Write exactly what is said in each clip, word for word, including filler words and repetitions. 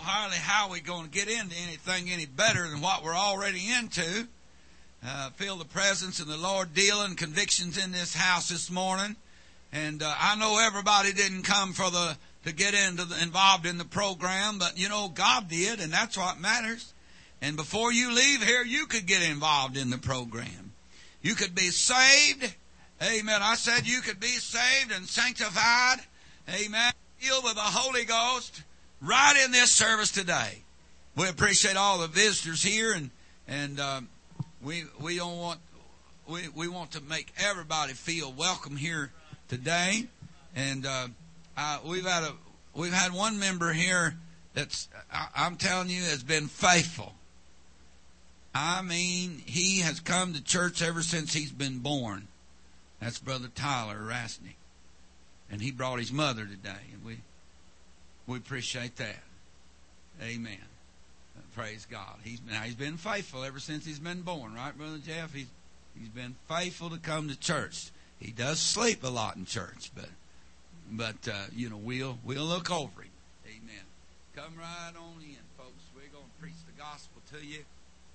hardly how we're going to get into anything any better than what we're already into. Uh, feel the presence of the Lord dealing convictions in this house this morning. And uh, I know everybody didn't come for the to get into the, involved in the program, but you know God did, and that's what matters. And before you leave here, you could get involved in the program. You could be saved. Amen. I said you could be saved and sanctified. Amen. Filled with the Holy Ghost right in this service today. We appreciate all the visitors here, and and um, we we don't want we we want to make everybody feel welcome here today. And uh, uh, we've had a we've had one member here that's I, I'm telling you has been faithful. I mean, he has come to church ever since he's been born. That's Brother Tyler Rasnick. And he brought his mother today, and we we appreciate that. Amen. Uh, praise God. He's been he's been faithful ever since he's been born, right, Brother Jeff? He's he's been faithful to come to church. He does sleep a lot in church, but but uh, you know we'll we'll look over him. Amen. Come right on in, folks. We're going to preach the gospel to you.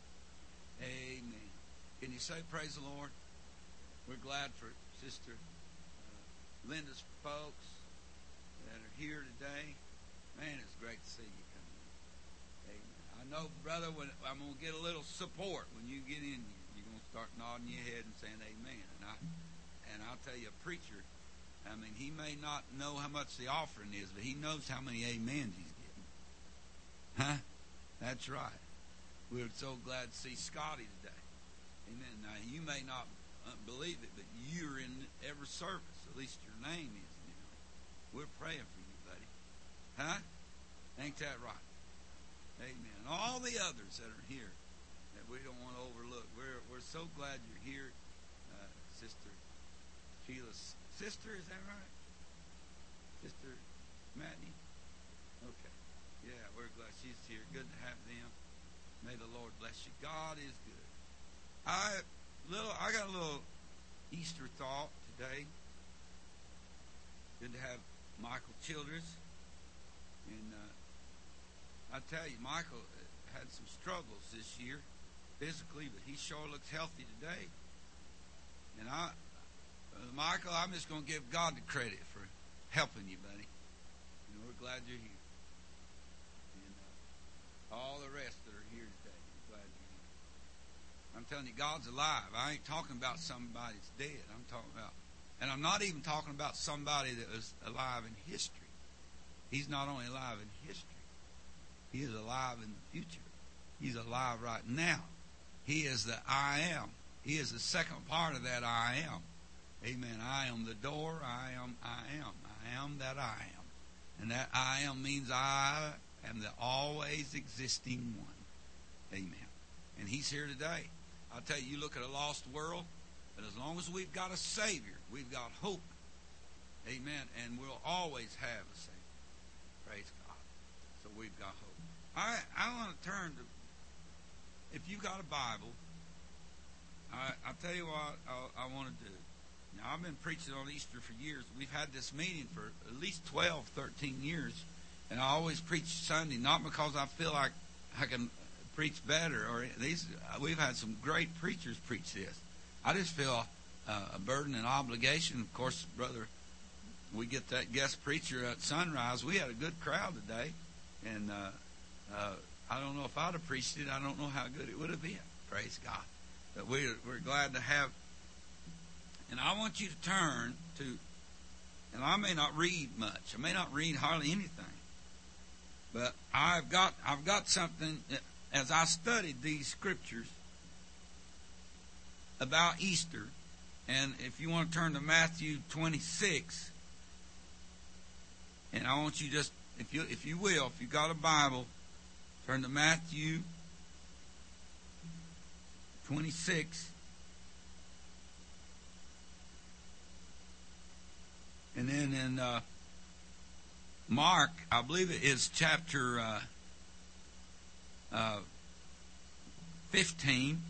Amen. Can you say praise the Lord? We're glad for Sister uh, Linda's folks that are here today. Man, it's great to see you come in. Amen. I know, brother, when I'm going to get a little support when you get in here. You're going to start nodding your head and saying amen. And, I, and I'll tell you, a preacher, I mean, he may not know how much the offering is, but he knows how many amens he's getting. Huh? That's right. We're so glad to see Scotty today. Amen. Now, you may not believe it, but you're in every service. At least your name is. You know, we're praying for you, buddy. Huh? Ain't that right? Amen. And all the others that are here that we don't want to overlook. We're we're so glad you're here, uh, Sister Sheila's sister. Is that right? Sister Matney. Okay. Yeah, we're glad she's here. Good to have them. May the Lord bless you. God is good. I little I got a little Easter thought today. Good to have Michael Childress. And uh, I tell you, Michael had some struggles this year physically, but he sure looks healthy today. And I, uh, Michael, I'm just going to give God the credit for helping you, buddy. You know, we're glad you're here. And uh, all the rest that are here today, we're glad you're here. I'm telling you, God's alive. I ain't talking about somebody that's dead. I'm talking about, and I'm not even talking about somebody that was alive in history. He's not only alive in history, he is alive in the future. He's alive right now. He is the I am. He is the second part of that I am. Amen. I am the door. I am, I am. I am that I am. And that I am means I am the always existing one. Amen. And he's here today. I'll tell you, you look at a lost world, but as long as we've got a Savior, we've got hope. Amen. And we'll always have a Savior. Praise God. So we've got hope. I I want to turn to, if you've got a Bible, I, I'll tell you what I, I want to do. Now, I've been preaching on Easter for years. We've had this meeting for at least twelve, thirteen years. And I always preach Sunday, not because I feel like I can preach better. or these. We've had some great preachers preach this. I just feel uh, a burden and obligation. Of course, Brother, we get that guest preacher at Sunrise. We had a good crowd today. And uh, uh, I don't know if I'd have preached it. I don't know how good it would have been. Praise God. But we're, we're glad to have. And I want you to turn to, and I may not read much. I may not read hardly anything. But I've got I've got something, as I studied these scriptures about Easter. And if you want to turn to Matthew twenty-six, and I want you just, if you if you will, if you got a Bible, turn to Matthew twenty-six. And then in uh, Mark, I believe it is chapter uh, uh, fifteen.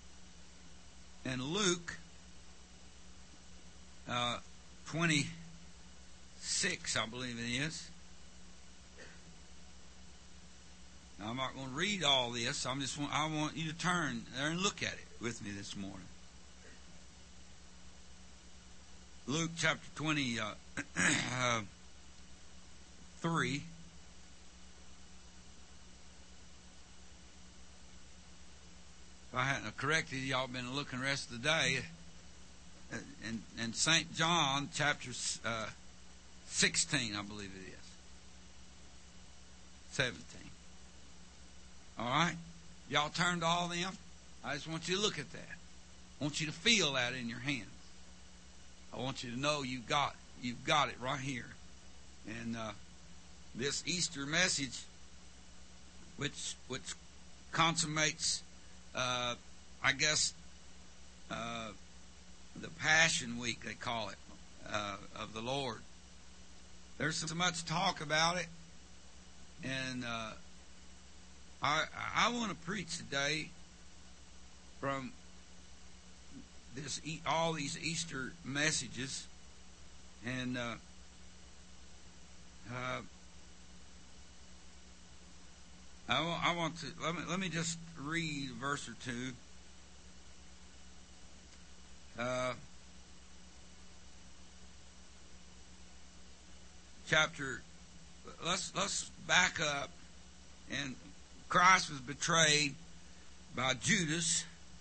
And Luke uh, twenty, six, I believe it is. Now, I'm not going to read all this. I'm just want, I want you to turn there and look at it with me this morning. Luke chapter twenty-three. Uh, if I hadn't corrected you, y'all been looking the rest of the day. And, and Saint John chapter uh, sixteen, I believe it is. seventeen. All right? Y'all turned to all them? I just want you to look at that. I want you to feel that in your hands. I want you to know you've got, you've got it right here. And uh, this Easter message, which which consummates, uh, I guess, uh, the Passion Week, they call it, uh, of the Lord. There's so much talk about it. And uh, I I want to preach today from this all these Easter messages, and uh, uh, I, I want to let me let me just read a verse or two. Uh, chapter. Let's let's back up. And Christ was betrayed by Judas,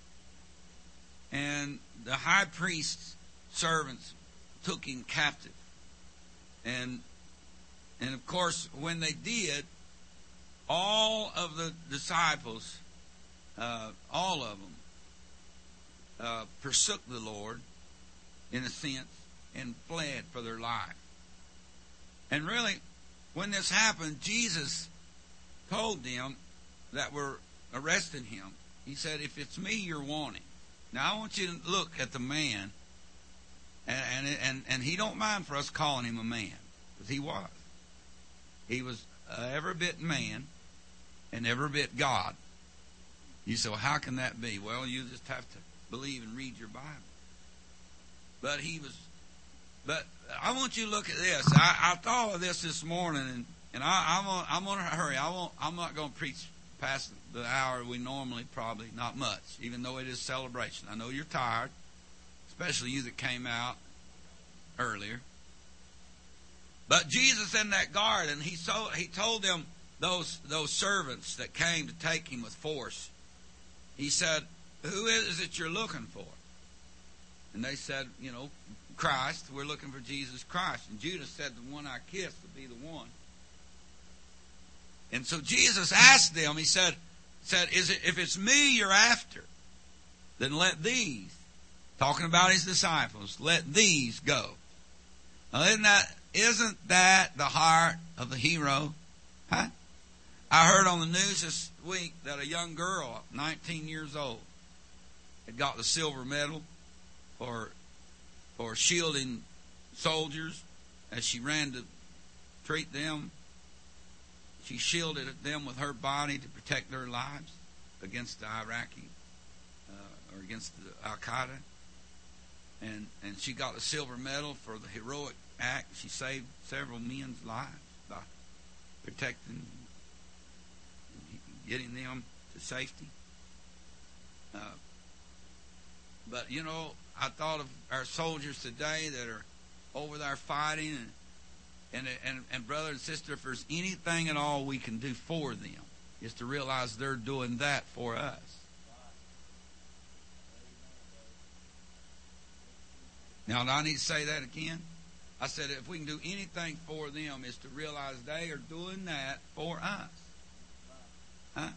and the high priest's servants took him captive. And and of course, when they did, all of the disciples, uh, all of them, uh, forsook the Lord, in a sense, and fled for their life. And really, when this happened, Jesus told them that were arresting him, he said, if it's me you're wanting. Now I want you to look at the man, and and and, and he don't mind for us calling him a man, because he was. He was uh, every bit man and every bit God. You say, well, how can that be? Well, you just have to believe and read your Bible. But he was, but I want you to look at this. I, I thought of this this morning, and And I, I'm gonna, I'm gonna hurry. I won't. I'm not gonna preach past the hour we normally probably. Not much, even though it is celebration. I know you're tired, especially you that came out earlier. But Jesus in that garden, he so he told them those those servants that came to take him with force. He said, "Who is it you're looking for?" And they said, "You know, Christ. We're looking for Jesus Christ." And Judas said, "The one I kissed would be the one." And so Jesus asked them, he said, said, "Is it, if it's me you're after, then let these," talking about his disciples, "let these go." Now, isn't that, isn't that the heart of the hero? Huh? I heard on the news this week that a young girl, nineteen years old, had got the silver medal for, for shielding soldiers as she ran to treat them. She shielded them with her body to protect their lives against the Iraqi uh, or against the Al Qaeda, and and she got a silver medal for the heroic act. She saved several men's lives by protecting, and getting them to safety. Uh, but you know, I thought of our soldiers today that are over there fighting, and. And, and, and brother and sister, if there's anything at all we can do for them, is to realize they're doing that for us. Now, do I need to say that again? I said if we can do anything for them, is to realize they are doing that for us. Huh?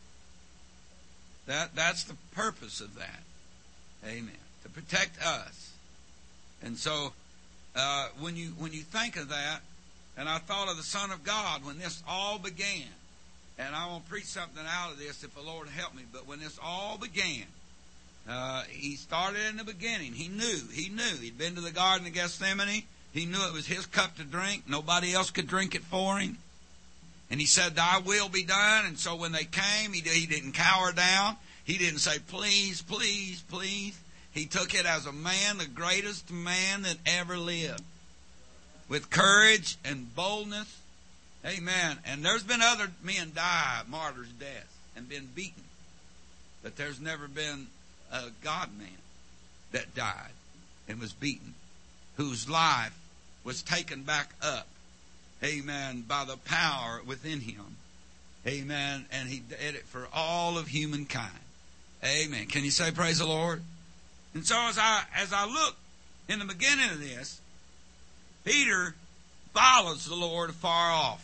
That that's the purpose of that. Amen. To protect us. And so, uh, when you when you think of that, and I thought of the Son of God when this all began. And I want to preach something out of this if the Lord help me. But when this all began, uh, he started in the beginning. He knew. He knew. He'd been to the Garden of Gethsemane. He knew it was his cup to drink. Nobody else could drink it for him. And he said, "Thy will be done." And so when they came, he, he didn't cower down. He didn't say, "Please, please, please." He took it as a man, the greatest man that ever lived. with courage and boldness. Amen. And there's been other men die martyrs' deaths and been beaten. But there's never been a God-man that died and was beaten, whose life was taken back up, amen, by the power within him. Amen. And he did it for all of humankind. Amen. Can you say praise the Lord? And so as I as I look in the beginning of this, Peter follows the Lord afar off.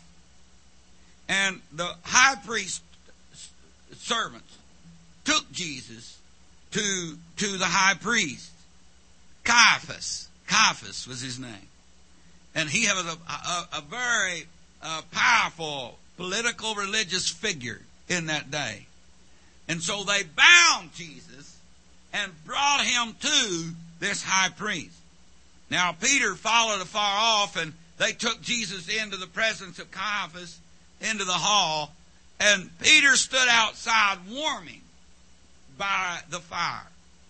And the high priest servants took Jesus to, to the high priest. Caiaphas. Caiaphas was his name. And he was a, a, a very uh, powerful political religious figure in that day. And so they bound Jesus and brought him to this high priest. Now Peter followed afar off, and they took Jesus into the presence of Caiaphas, into the hall, and Peter stood outside warming by the fire.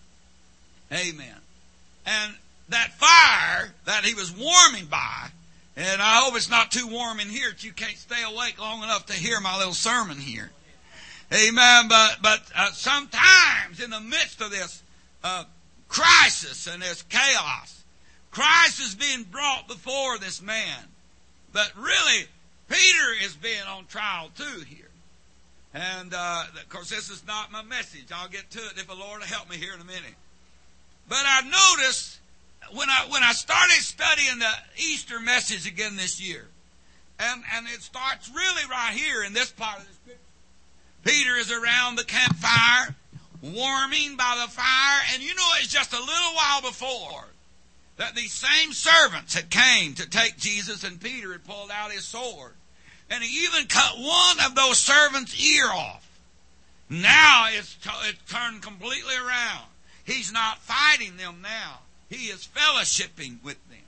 Amen. And that fire that he was warming by, and I hope it's not too warm in here that you can't stay awake long enough to hear my little sermon here. Amen. But but uh, sometimes in the midst of this uh, crisis and this chaos, Christ is being brought before this man. But really, Peter is being on trial too here. And, uh, of course, this is not my message. I'll get to it if the Lord will help me here in a minute. But I noticed when I when I started studying the Easter message again this year, and, and it starts really right here in this part of the scripture. Peter is around the campfire, warming by the fire, and you know it's just a little while before that these same servants had came to take Jesus, and Peter had pulled out his sword. And he even cut one of those servants' ear off. Now it's, t- it's turned completely around. He's not fighting them now. He is fellowshipping with them.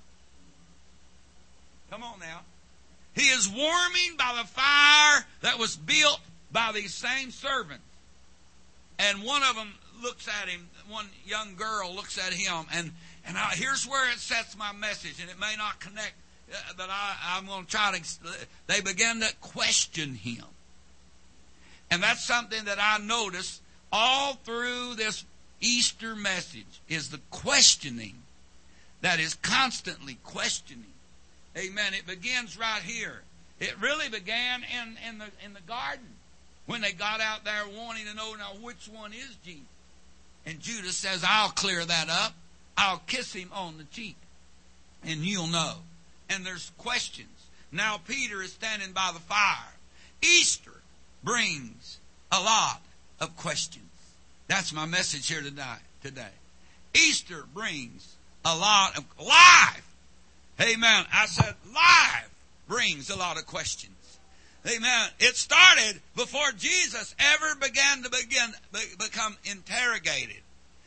Come on now. He is warming by the fire that was built by these same servants. And one of them looks at him, one young girl looks at him, and, and I, here's where it sets my message, and it may not connect, but I, I'm going to try to, they began to question him. And that's something that I noticed all through this Easter message, is the questioning that is constantly questioning. Amen. It begins right here. It really began in, in the in the garden when they got out there wanting to know, now which one is Jesus? And Judas says, I'll clear that up. I'll kiss him on the cheek, and you'll know. And there's questions. Now Peter is standing by the fire. Easter brings a lot of questions. That's my message here today. Easter brings a lot of life. Amen. I said life brings a lot of questions. Amen. It started before Jesus ever began to begin become interrogated.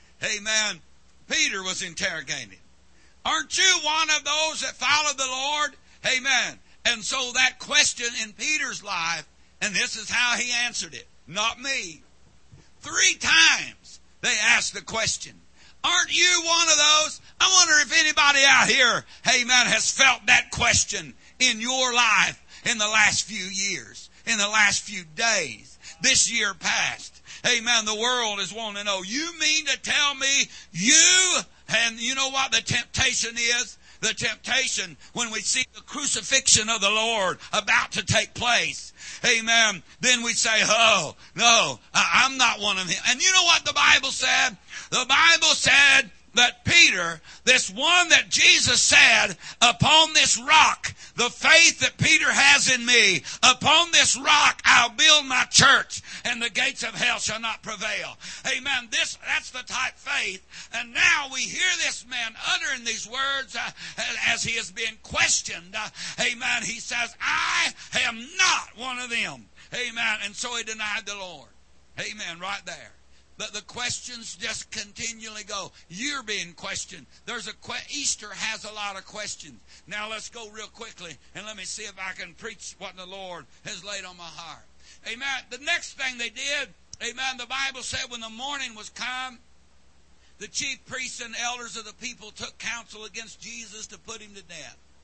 Amen. Peter was interrogated. Aren't you one of those that followed the Lord? Amen. And so that question in Peter's life, and this is how he answered it. Not me. Three times they asked the question. Aren't you one of those? I wonder if anybody out here, amen, has felt that question in your life in the last few years, in the last few days, this year past. Amen. The world is wanting to know, you mean to tell me you, and you know what the temptation is? The temptation when we see the crucifixion of the Lord about to take place. Amen. Then we say, oh, no, I'm not one of them. And you know what the Bible said? The Bible said that Peter, this one that Jesus said, upon this rock, the faith that Peter has in me, upon this rock I'll build my church, and the gates of hell shall not prevail. Amen. This, that's the type faith. And now we hear this man uttering these words uh, as he is being questioned. Uh, amen. He says, I am not one of them. Amen. And so he denied the Lord. Amen. Right there. But the questions just continually go. You're being questioned. There's a que- Easter has a lot of questions. Now let's go real quickly and let me see if I can preach what the Lord has laid on my heart. Amen. The next thing they did, amen, the Bible said when the morning was come, the chief priests and elders of the people took counsel against Jesus to put him to death.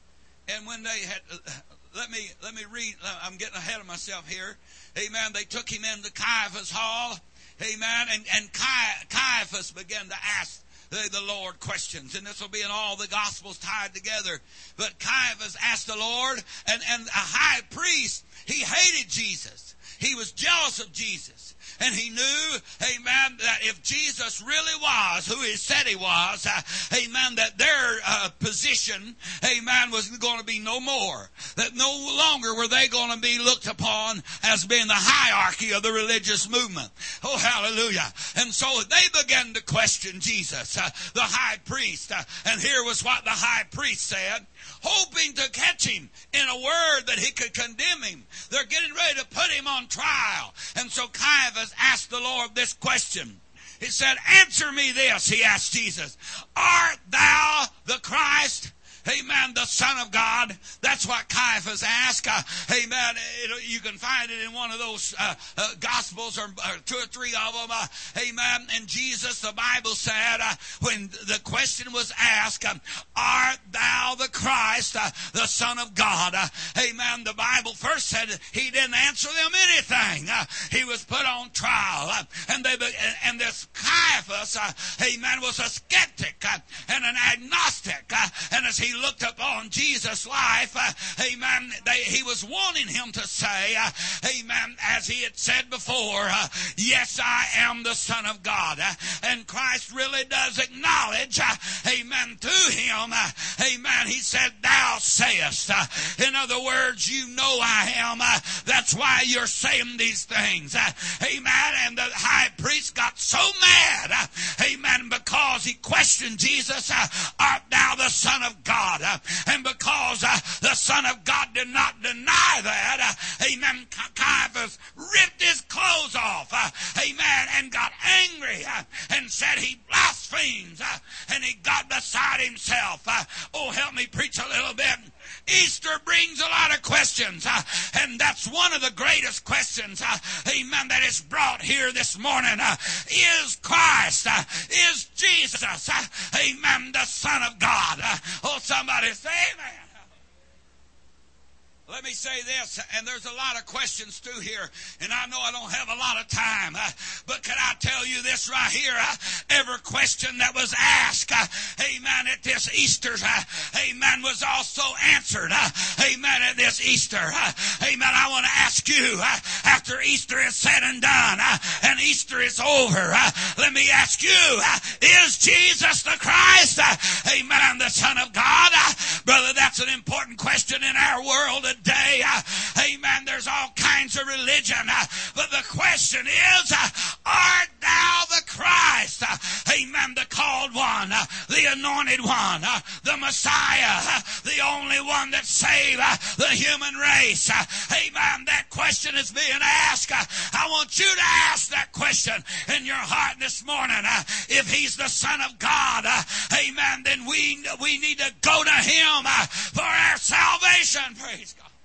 And when they had, uh, let me let me read. I'm getting ahead of myself here. Amen. They took him into Caiaphas' hall. Amen. And and Caiaphas began to ask the, the Lord questions, and this will be in all the Gospels tied together. But Caiaphas asked the Lord, and and a high priest, he hated Jesus. He was jealous of Jesus. And he knew, amen, that if Jesus really was who he said he was, uh, amen, that their uh, position, amen, was going to be no more. That no longer were they going to be looked upon as being the hierarchy of the religious movement. Oh, hallelujah. And so they began to question Jesus, uh, the high priest. Uh, and here was what the high priest said, hoping to catch him in a word that he could condemn him. They're getting ready to put him on trial. And so Caiaphas asked the Lord this question. He said, answer me this, he asked Jesus. Art thou the Christ? Amen, the Son of God. That's what Caiaphas asked. Uh, amen. It, you can find it in one of those uh, uh, Gospels, or, or two or three of them. Uh, amen. And Jesus, the Bible said, uh, when the question was asked, uh, art thou the Christ, uh, the Son of God? Uh, amen. The Bible first said he didn't answer them anything. Uh, he was put on trial. Uh, and they and this Caiaphas, uh, amen, was a skeptic uh, and an agnostic. Uh, and as he looked upon Jesus' life, uh, amen, they, he was wanting him to say, uh, amen, as he had said before, uh, yes, I am the Son of God. Uh, and Christ really does acknowledge, uh, amen, to him, uh, amen, he said, thou sayest. Uh, in other words, you know I am. Uh, that's why you're saying these things. Uh, amen. And the high priest got so mad, uh, amen, because he questioned Jesus, uh, art thou the Son of God? Uh, and because uh, the Son of God did not deny that, uh, amen, Caiaphas ripped his clothes off, uh, amen, and got angry uh, and said he blasphemes, uh, and he got beside himself. Uh, oh, help me preach a little bit. Easter brings a lot of questions, uh, and that's one of the greatest questions, uh, amen, that is brought here this morning. Uh, is Christ, uh, is Jesus, uh, amen, the Son of God? Uh, oh, somebody say amen. Let me say this, and there's a lot of questions too here, and I know I don't have a lot of time, uh, but can I tell you this right here? Uh, every question that was asked, uh, amen, at this Easter, uh, amen, was also answered, uh, amen, at this Easter. Uh, amen, I want to ask you, uh, after Easter is said and done, uh, and Easter is over, uh, let me ask you, uh, is Jesus the Christ, uh, amen, the Son of God? Uh, brother, that's an important question in our world today. Uh, amen. There's all kinds of religion. Uh, but the question is, uh, art thou the Christ? Uh, amen. The called one, uh, the anointed one, uh, the Messiah, uh, the only one that saved uh, the human race. Uh, amen. That question is being asked. Uh, I want you to ask that question in your heart this morning. Uh, if he's the Son of God, uh, amen, then we, we need to go to him uh, for our salvation. Praise God.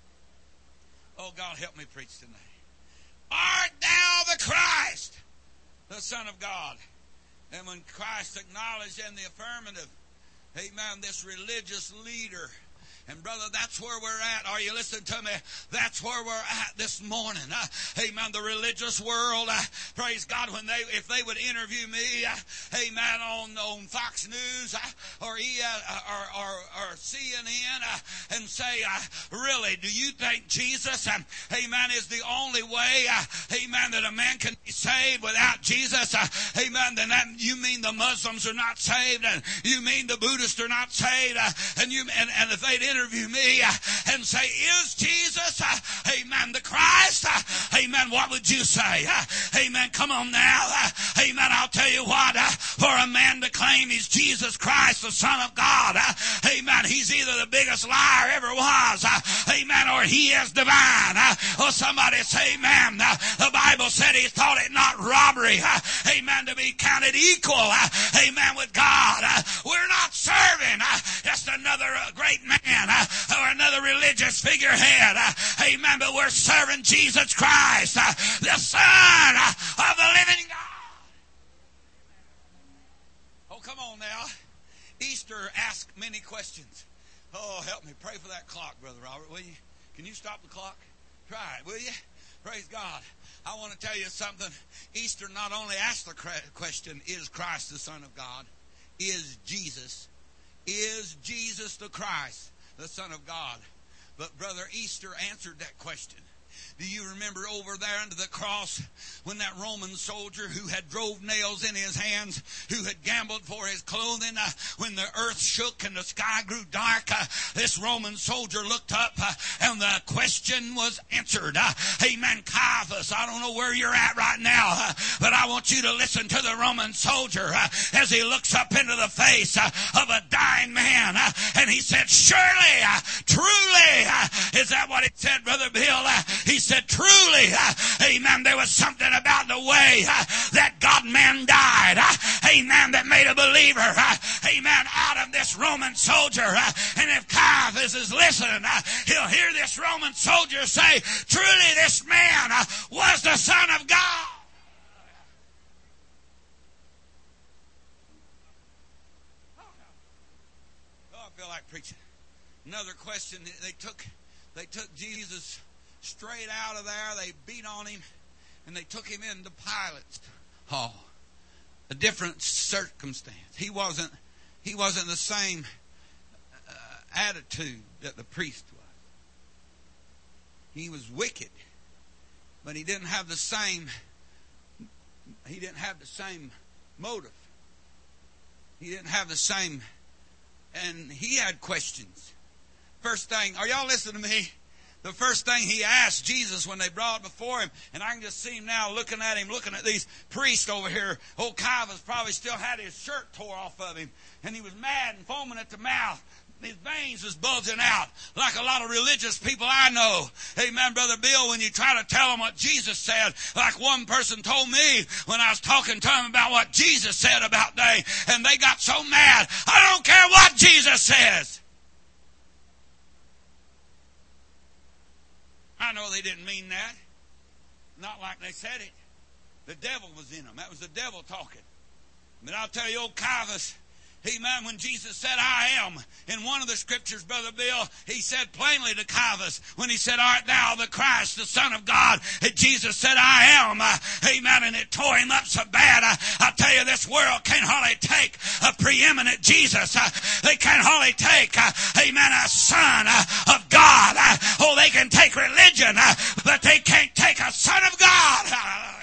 Oh, God, help me preach tonight. Art thou the Christ, the Son of God? And when Christ acknowledged in the affirmative, amen, this religious leader, and brother, that's where we're at. Are you listening to me? That's where we're at this morning. Uh, amen. The religious world, uh, praise God, when they, if they would interview me, uh, amen, on, on Fox News uh, or, e, uh, or, or, or C N N uh, and say, uh, really, do you think Jesus, uh, amen, is the only way, uh, amen, that a man can be saved without Jesus? Uh, amen. Then that, you mean the Muslims are not saved, and you mean the Buddhists are not saved, uh, and you and, and if they'd interview me uh, and say, is Jesus, uh, amen, the Christ? Uh, amen, what would you say? Uh, amen, come on now. Uh, amen, I'll tell you what, uh, for a man to claim he's Jesus Christ, the Son of God, uh, amen, he's either the biggest liar ever was, uh, amen, or he is divine. Uh, or somebody say amen. Uh, the Bible said he thought it not robbery, uh, amen, to be counted equal, uh, amen, with God. Uh, we're not serving uh, just another uh, great man uh, or another religious figurehead, uh, amen, but we're serving Jesus Christ, uh, the Son uh, of the living God. Oh, come on now. Easter asked many questions. Oh, help me. Pray for that clock, Brother Robert, will you? Can you stop the clock? Try it, will you? Praise God. I want to tell you something. Easter not only asked the question, is Christ the Son of God? Is Jesus? Is Jesus the Christ, the Son of God? But Brother Easter answered that question. Do you remember over there under the cross when that Roman soldier who had drove nails in his hands, who had gambled for his clothing, uh, when the earth shook and the sky grew dark, uh, this Roman soldier looked up uh, and the question was answered. Uh, amen. Caiaphas, I don't know where you're at right now, uh, but I want you to listen to the Roman soldier uh, as he looks up into the face uh, of a dying man, uh, and he said, surely, uh, truly, uh, is that what it said, Brother Bill? Uh, he said, truly, uh, amen, there was something about the way uh, that God-man died, uh, amen, that made a believer, uh, amen, out of this Roman soldier. Uh, and if Caiaphas is listening, uh, he'll hear this Roman soldier say, truly this man uh, was the Son of God. Oh, I feel like preaching. Another question, they took, they took Jesus straight out of there. They beat on him, and they took him into Pilate's hall. A different circumstance. He wasn't. He wasn't the same uh, attitude that the priest was. He was wicked, but he didn't have the same. He didn't have the same motive. He didn't have the same, and he had questions. First thing, are y'all listening to me? The first thing he asked Jesus when they brought it before him, and I can just see him now looking at him, looking at these priests over here. Old Caiaphas probably still had his shirt tore off of him, and he was mad and foaming at the mouth. His veins was bulging out like a lot of religious people I know. Amen, Brother Bill, when you try to tell them what Jesus said, like one person told me when I was talking to them about what Jesus said about they, and they got so mad, I don't care what Jesus says. I know they didn't mean that. Not like they said it. The devil was in them. That was the devil talking. But I'll tell you, old Caiaphas, amen, when Jesus said, I am, in one of the scriptures, Brother Bill, he said plainly to Caiaphas, when he said, art thou the Christ, the Son of God? And Jesus said, I am. Uh, amen, and it tore him up so bad. Uh, I'll tell you, this world can't hardly take a preeminent Jesus. Uh, they can't hardly take, uh, amen, a Son uh, of God. Uh, oh, they can take religion, uh, but they can't take a Son of God. Hallelujah.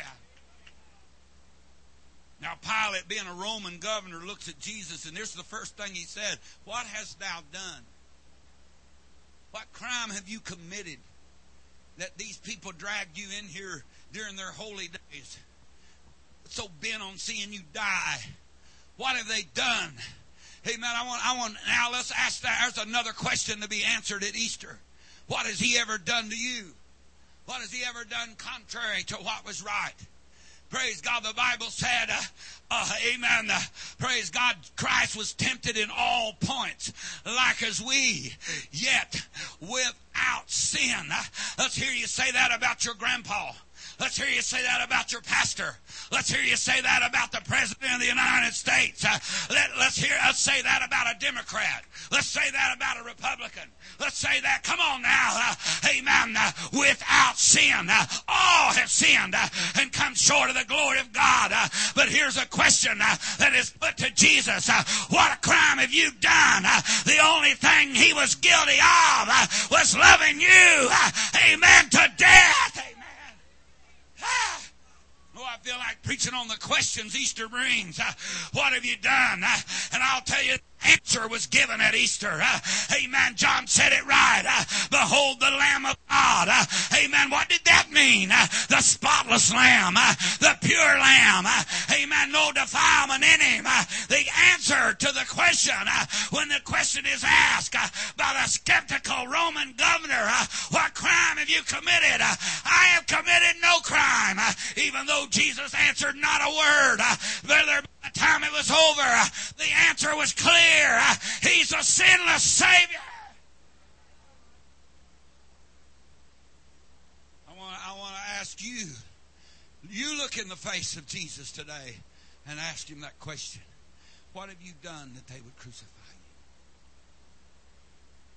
Now Pilate, being a Roman governor, looks at Jesus, and this is the first thing he said. What hast thou done? What crime have you committed that these people dragged you in here during their holy days? So bent on seeing you die. What have they done? Hey man, I want, I want, now let's ask that. There's another question to be answered at Easter. What has he ever done to you? What has he ever done contrary to what was right? Praise God, the Bible said, uh, uh, amen, uh, praise God, Christ was tempted in all points, like as we, yet without sin. Uh, let's hear you say that about your grandpa. Let's hear you say that about your pastor. Let's hear you say that about the President of the United States. Uh, let, let's hear us say that about a Democrat. Let's say that about a Republican. Let's say that, come on now, uh, amen, uh, without sin. Uh, all have sinned uh, and come short of the glory of God. Uh, but here's a question uh, that is put to Jesus. Uh, what crime have you done? Uh, the only thing he was guilty of uh, was loving you, uh, amen, to death. Amen. Ah. Oh, I feel like preaching on the questions Easter brings. Uh, what have you done? Uh, and I'll tell you, the answer was given at Easter. Uh, amen. John said it right. Uh, Behold the Lamb of God. Uh, amen. What did that mean? Uh, the spotless Lamb. Uh, the pure Lamb. Uh, amen. No defilement in him. Uh, the answer to the question, uh, when the question is asked uh, by the skeptical Roman governor, uh, what crime have you committed? Uh, I have committed no crime. Uh, even though Jesus answered not a word. Uh, by the time it was over, uh, the answer was clear. Uh, he's a sinless Savior. I want, I want to ask you, you look in the face of Jesus today and ask him that question. What have you done that they would crucify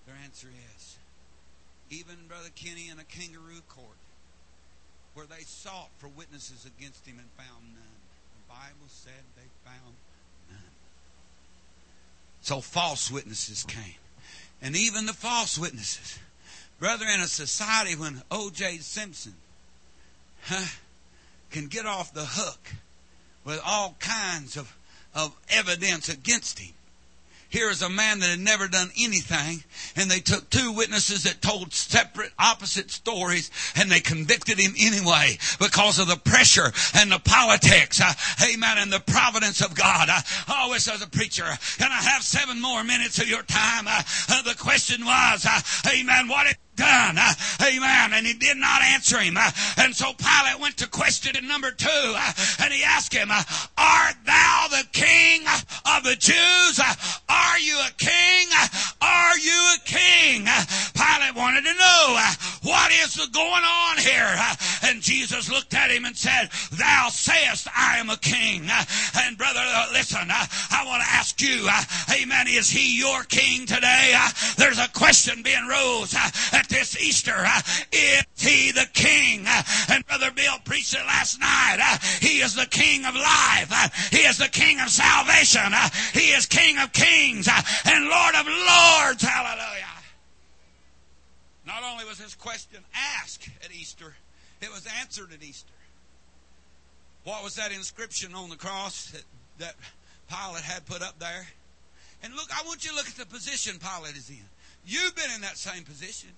Their answer is, even Brother Kenny in a kangaroo court, where they sought for witnesses against him and found none. The Bible said they found none. So false witnesses came. And even the false witnesses. Brother, in a society when O J Simpson huh, can get off the hook with all kinds of, of evidence against him. Here is a man that had never done anything, and they took two witnesses that told separate, opposite stories, and they convicted him anyway because of the pressure and the politics, uh, amen, and the providence of God. I always as a preacher, can I have seven more minutes of your time? Uh, uh, the question was, uh, amen, what it done. Uh, amen. And he did not answer him. Uh, and so Pilate went to question number two. Uh, and he asked him, uh, art thou the king of the Jews? Uh, are you a king? Uh, are you a king? Uh, Pilate wanted to know, uh, what is going on here? Uh, and Jesus looked at him and said, thou sayest I am a king. Uh, and brother, uh, listen, uh, I want to ask you, uh, amen, is he your king today? Uh, there's a question being rose uh, at this Easter. Uh, is he the king? Uh, and Brother Bill preached it last night. Uh, he is the king of life. Uh, he is the king of salvation. Uh, he is king of kings uh, and Lord of lords. Hallelujah. Not only was his question asked at Easter, it was answered at Easter. What was that inscription on the cross that, that Pilate had put up there? And look, I want you to look at the position Pilate is in. You've been in that same position.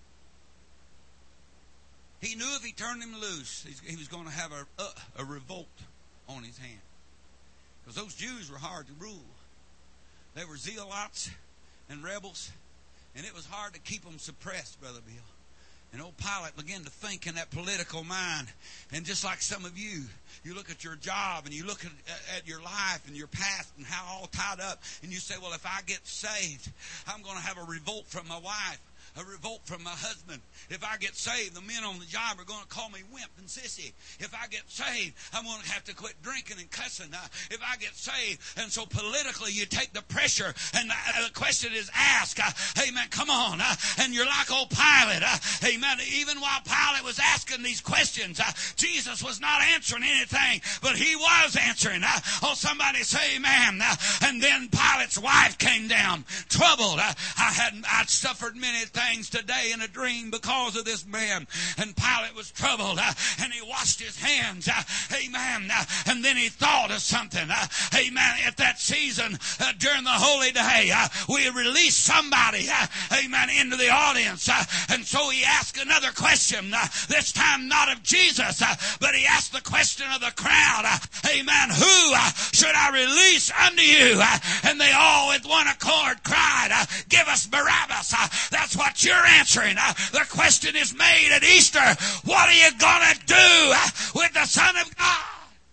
He knew if he turned him loose, he was going to have a, a, a revolt on his hand. Because those Jews were hard to rule. They were zealots and rebels, and it was hard to keep them suppressed, Brother Bill. And old Pilate began to think in that political mind. And just like some of you, you look at your job and you look at, at your life and your past and how all tied up. And you say, well, if I get saved, I'm going to have a revolt from my wife. A revolt from my husband. If I get saved, the men on the job are going to call me wimp and sissy. If I get saved, I'm going to have to quit drinking and cussing. Uh, if I get saved, and so politically you take the pressure, and the, uh, the question is asked, uh, amen, come on, uh, and you're like old Pilate, uh, amen. Even while Pilate was asking these questions, uh, Jesus was not answering anything, but he was answering. Uh, oh, somebody say amen. Uh, and then Pilate's wife came down, troubled. Uh, I had I'd suffered many things. Things today in a dream because of this man. And Pilate was troubled, uh, and he washed his hands, uh, amen, uh, and then he thought of something, uh, amen. At that season, uh, during the holy day, uh, we released somebody, uh, amen, into the audience, uh, and so he asked another question, uh, this time not of Jesus, uh, but he asked the question of the crowd, uh, amen, who uh, should I release unto you? Uh, and they all with one accord cried, uh, give us Barabbas. Uh, that's what you're answering. Uh, the question is made at Easter. What are you going to do uh, with the Son of God?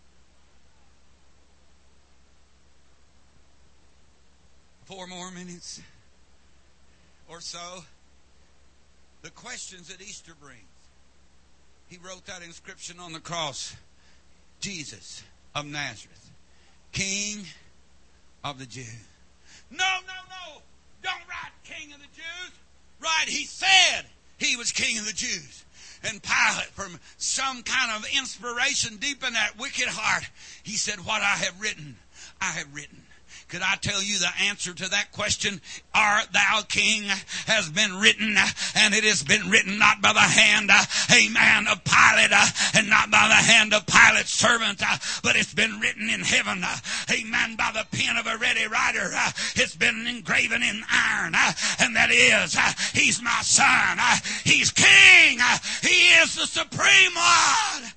Four more minutes or so. The questions that Easter brings. He wrote that inscription on the cross. Jesus of Nazareth, King of the Jews. No, no, no. Don't write King of the Jews. Right, he said he was King of the Jews. And Pilate, from some kind of inspiration deep in that wicked heart, he said, what I have written, I have written. Could I tell you the answer to that question? Art thou king has been written, and it has been written not by the hand, amen, of Pilate, and not by the hand of Pilate's servant, but it's been written in heaven, amen, by the pen of a ready writer. It's been engraven in iron, and that is, he's my son, he's king, he is the supreme one.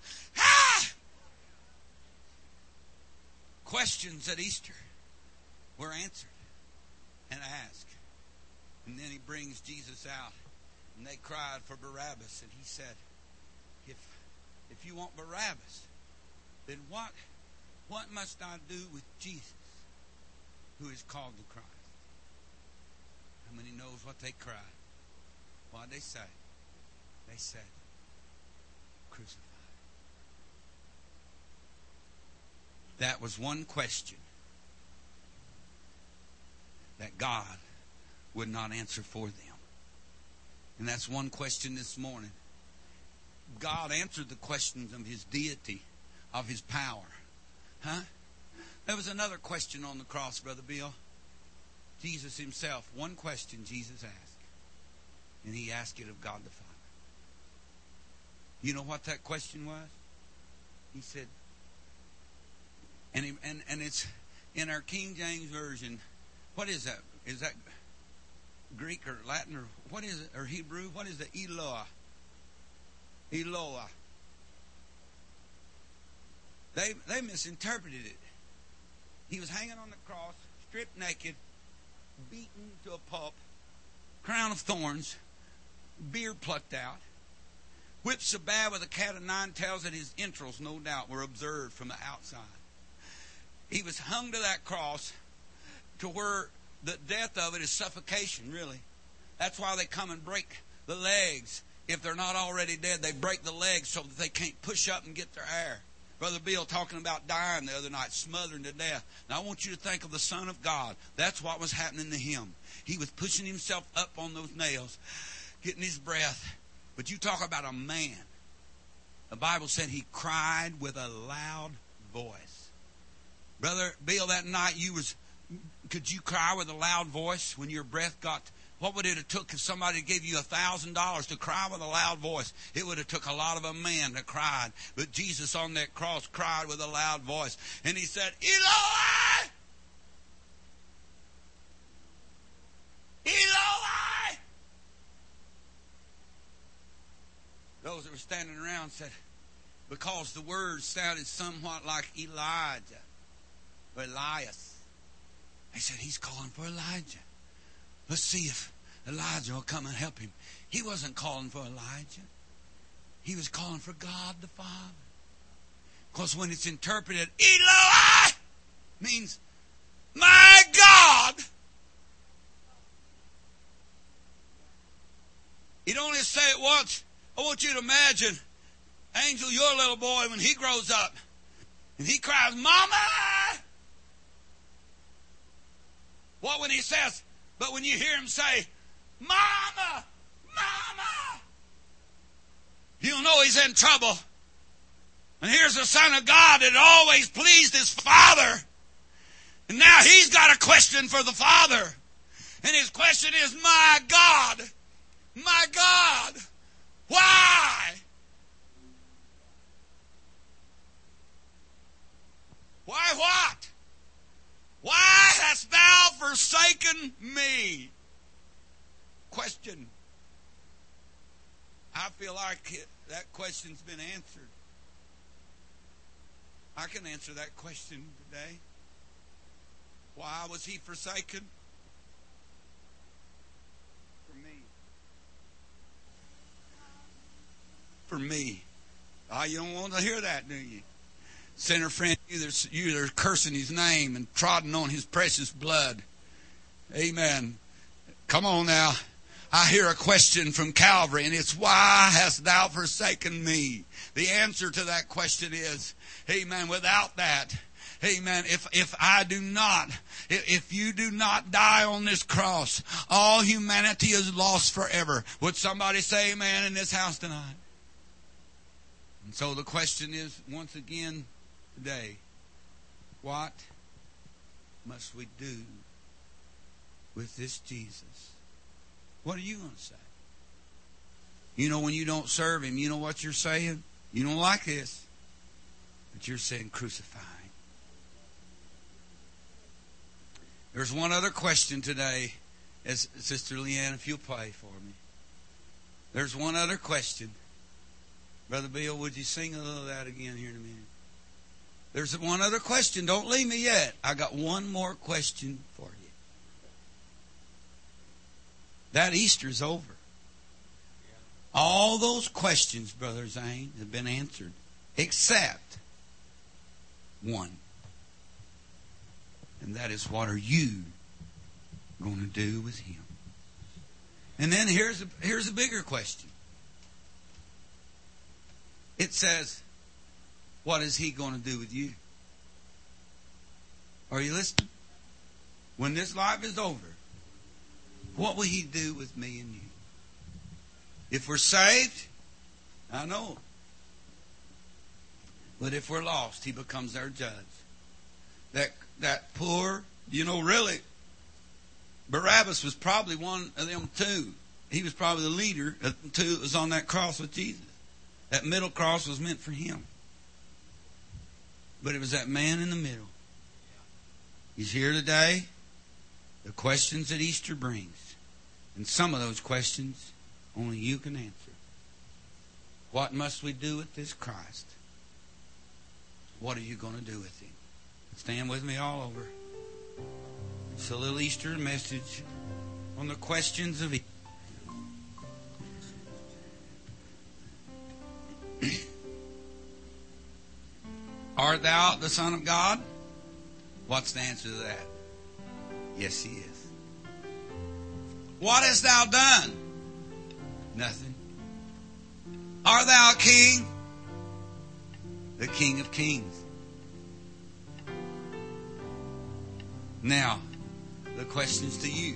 Questions at Easter were answered and asked. And then he brings Jesus out, and they cried for Barabbas, and he said, if if you want Barabbas, then what what must I do with Jesus, who is called the Christ? How many knows what they cried? What did they say? They said, crucify. That was one question that God would not answer for them. And that's one question this morning. God answered the questions of His deity, of His power. Huh? There was another question on the cross, Brother Bill. Jesus Himself, one question Jesus asked. And He asked it of God the Father. You know what that question was? He said, and, he, and, and it's in our King James Version. What is that? Is that Greek or Latin or what is it? Or Hebrew? What is it? Eloah. Eloah. They, they misinterpreted it. He was hanging on the cross, stripped naked, beaten to a pulp, crown of thorns, beard plucked out, whipped so bad with a cat of nine tails that his entrails, no doubt, were observed from the outside. He was hung to that cross to where the death of it is suffocation, really. That's why they come and break the legs. If they're not already dead, they break the legs so that they can't push up and get their air. Brother Bill talking about dying the other night, smothering to death. Now I want you to think of the Son of God. That's what was happening to Him. He was pushing Himself up on those nails, getting His breath. But you talk about a man. The Bible said He cried with a loud voice. Brother Bill, that night you was, could you cry with a loud voice when your breath got, what would it have took if somebody gave you a thousand dollars to cry with a loud voice? It would have took a lot of a man to cry. But Jesus on that cross cried with a loud voice. And He said, Eloi! Eloi! Those that were standing around said, because the words sounded somewhat like Elijah or Elias. They said, He's calling for Elijah. Let's see if Elijah will come and help him. He wasn't calling for Elijah. He was calling for God the Father. Because when it's interpreted, Eloi means, my God. You don't only say it once. I want you to imagine Angel, your little boy, when he grows up and he cries, Mama! What when he says, but when you hear him say, Mama! Mama! You'll know he's in trouble. And here's the Son of God that always pleased His Father. And now He's got a question for the Father. And His question is, my God! My God! Why? Why what? Why hast thou forsaken me? Question. I feel like it, that question's been answered. I can answer that question today. Why was He forsaken? For me. For me. Oh, you don't want to hear that, do you? Sinner friend, you are you cursing His name and trodden on His precious blood. Amen. Come on now. I hear a question from Calvary, and it's, why hast thou forsaken me? The answer to that question is, amen, without that, amen, if if I do not, if you do not die on this cross, all humanity is lost forever. Would somebody say amen in this house tonight? And so the question is, once again today, what must we do with this Jesus? What are you going to say? You know, when you don't serve Him, you know what you're saying? You don't like this, but you're saying crucify Him. There's one other question today, as Sister Leanne, if you'll pray for me. There's one other question. Brother Bill, would you sing a little of that again here in a minute? There's one other question. Don't leave me yet. I got one more question for you. That Easter's over. All those questions, Brother Zane, have been answered, except one. And that is, what are you going to do with Him? And then here's a, here's a bigger question. It says, what is He going to do with you? Are you listening? When this life is over, what will He do with me and you? If we're saved, I know. But if we're lost, he becomes our judge. That that poor, you know, really, Barabbas was probably one of them two. He was probably the leader of the two that was on that cross with Jesus. That middle cross was meant for him. But it was that man in the middle. He's here today. The questions that Easter brings. And some of those questions only you can answer. What must we do with this Christ? What are you going to do with him? Stand with me all over. It's a little Easter message on the questions of Easter. Art thou the Son of God? What's the answer to that? Yes, he is. What hast thou done? Nothing. Art thou a king? The King of Kings. Now, the question's to you.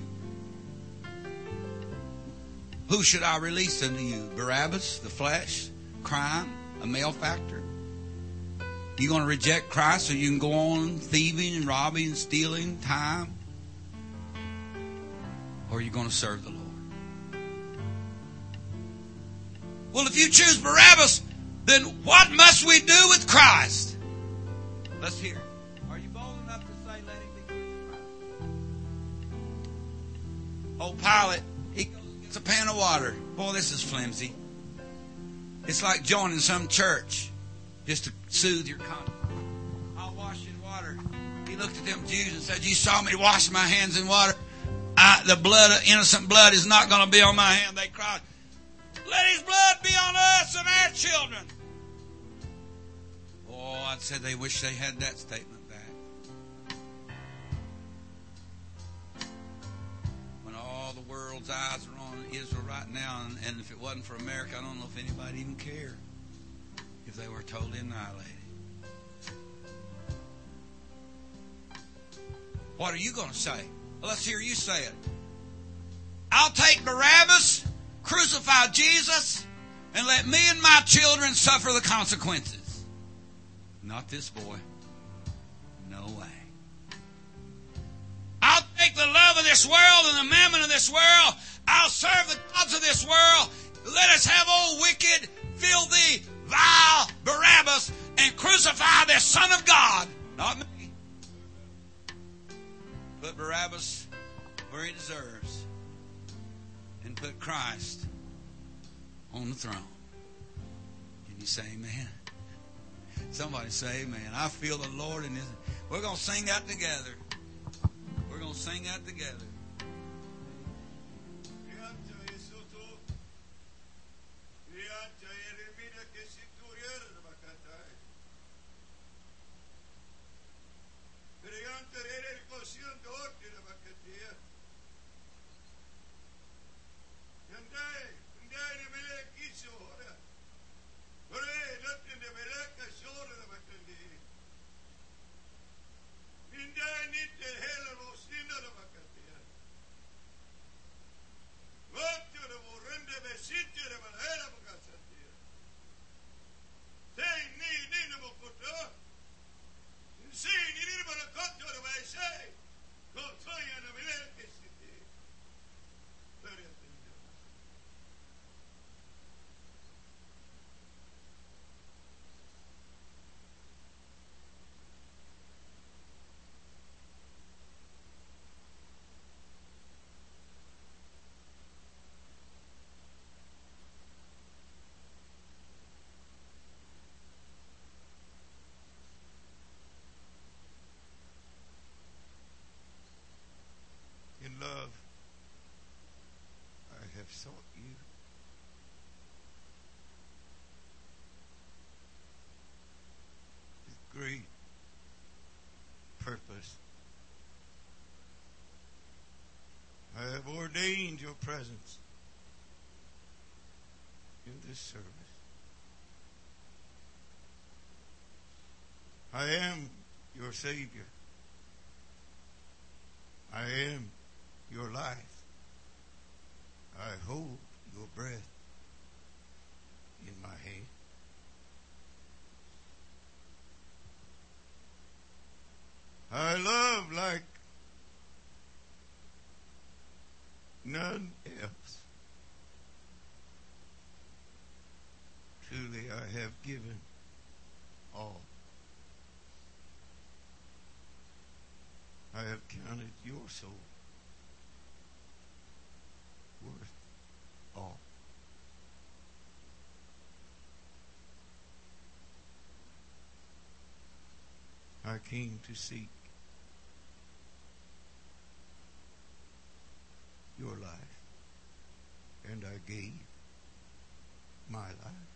Who should I release unto you? Barabbas, the flesh, crime, a malefactor? You going to reject Christ so you can go on thieving and robbing and stealing time? Or are you going to serve the Lord? Well, if you choose Barabbas, then what must we do with Christ? Let's hear. Are you bold enough to say, let him be crucified? Old Pilate, he goes and gets a pan of water. Boy, this is flimsy. It's like joining some church just to soothe your conscience. I'll wash you in water. He looked at them Jews and said, you saw me wash my hands in water. I, the blood of innocent blood is not going to be on my hand. They cried, let his blood be on us and our children. Oh, I'd say they wish they had that statement back. When all the world's eyes are on Israel right now, and, and if it wasn't for America, I don't know if anybody even cared if they were totally annihilated. What are you going to say? Well, let's hear you say it. I'll take Barabbas, crucify Jesus, and let me and my children suffer the consequences. Not this boy. No way. I'll take the love of this world and the mammon of this world. I'll serve the gods of this world. Let us have old wicked, filthy, vile Barabbas and crucify the Son of God. Not me. Put Barabbas where he deserves. And put Christ on the throne. Can you say amen? Somebody say amen. I feel the Lord in this. We're going to sing that together. We're going to sing that together. Love, I have sought you. With great purpose, I have ordained your presence in this service. I am your Savior. I am your life. I hold your breath. given all. I have counted your soul worth all. I came to seek your life, and I gave my life.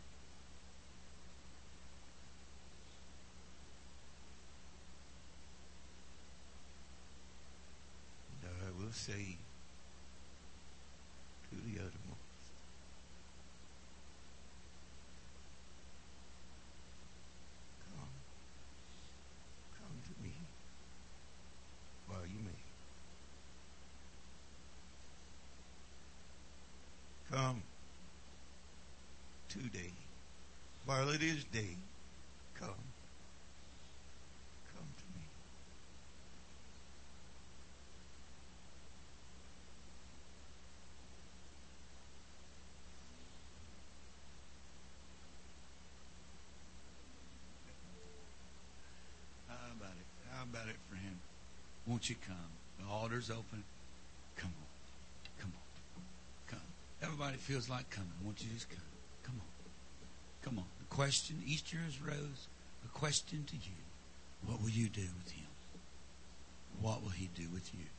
And I will say to the uttermost, come, come to me while you may. Come today, while it is day. Come, come to me. How about it? How about it, friend? Won't you come? The altar's open. Come on. Come on. Come. Everybody feels like coming. Won't you just come? Come on. Come on. The question, Easter has rose. A question to you. What will you do with him? What will he do with you?